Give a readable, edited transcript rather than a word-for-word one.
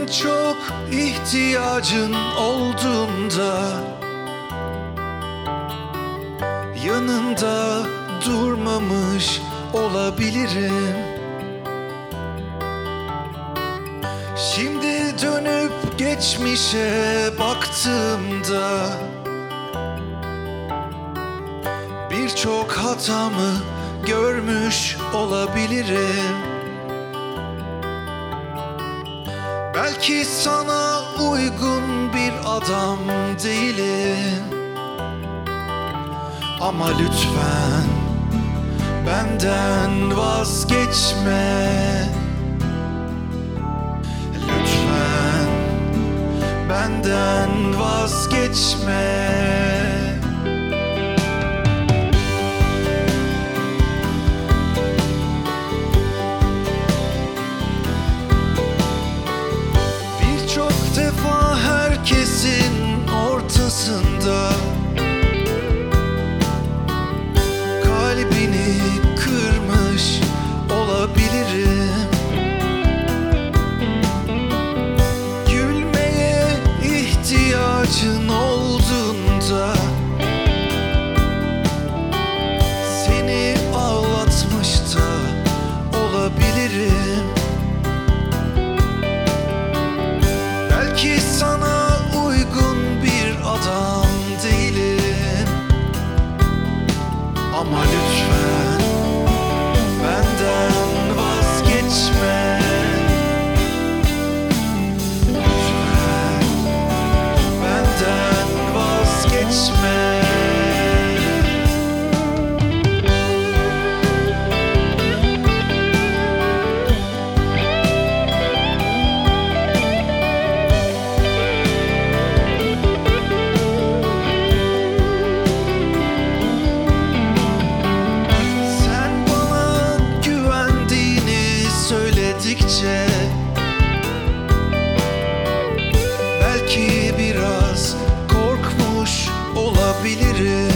çok ihtiyacın olduğunda yanında durmamış olabilirim. Şimdi dönüp geçmişe baktığımda birçok hatamı görmüş olabilirim. Belki sana uygun bir adam değilim, ama lütfen benden vazgeçme. Lütfen benden vazgeçme. Birçok defa herkesin ortasında kalbini kırmış olabilirim. Gülmeye ihtiyacın olduğunda seni ağlatmış da olabilirim. Belki sana uygun bir adam değilim, ama lütfen benden vazgeçme. Lütfen benden vazgeçme. Belki biraz korkmuş olabilirim.